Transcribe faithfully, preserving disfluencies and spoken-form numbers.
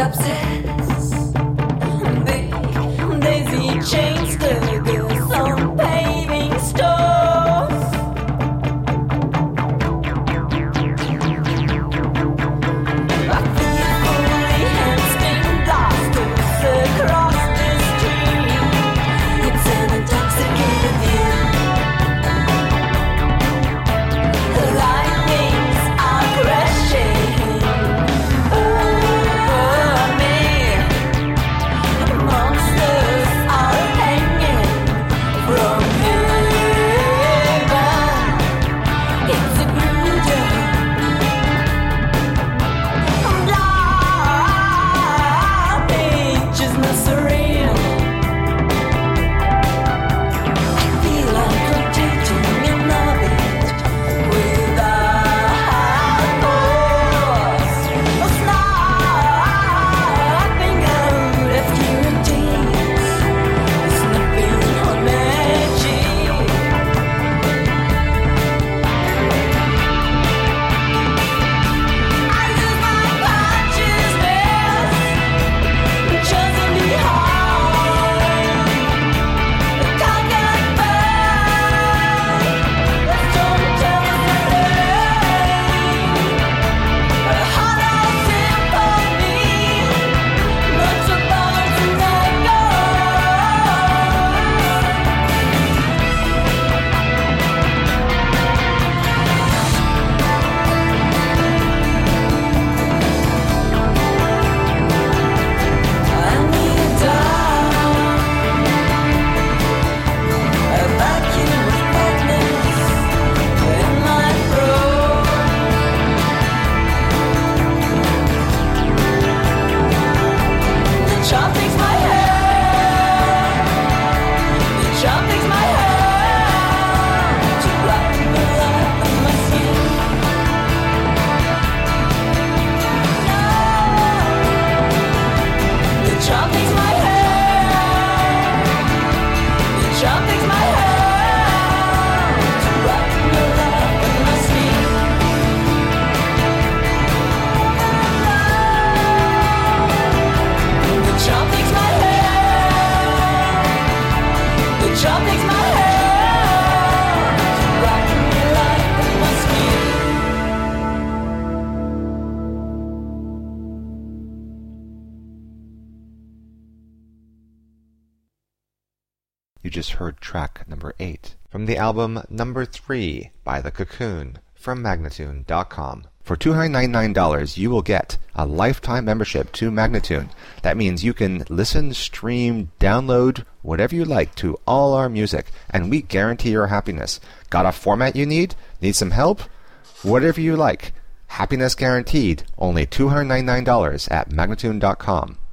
You just heard track number eight from the album Number Three by The Cocoon from Magnatune dot com. For two hundred ninety-nine dollars, you will get a lifetime membership to Magnatune. That means you can listen, stream, download, whatever you like to all our music, and we guarantee your happiness. Got a format you need? Need some help? Whatever you like. Happiness guaranteed. Only two hundred ninety-nine dollars at Magnatune dot com.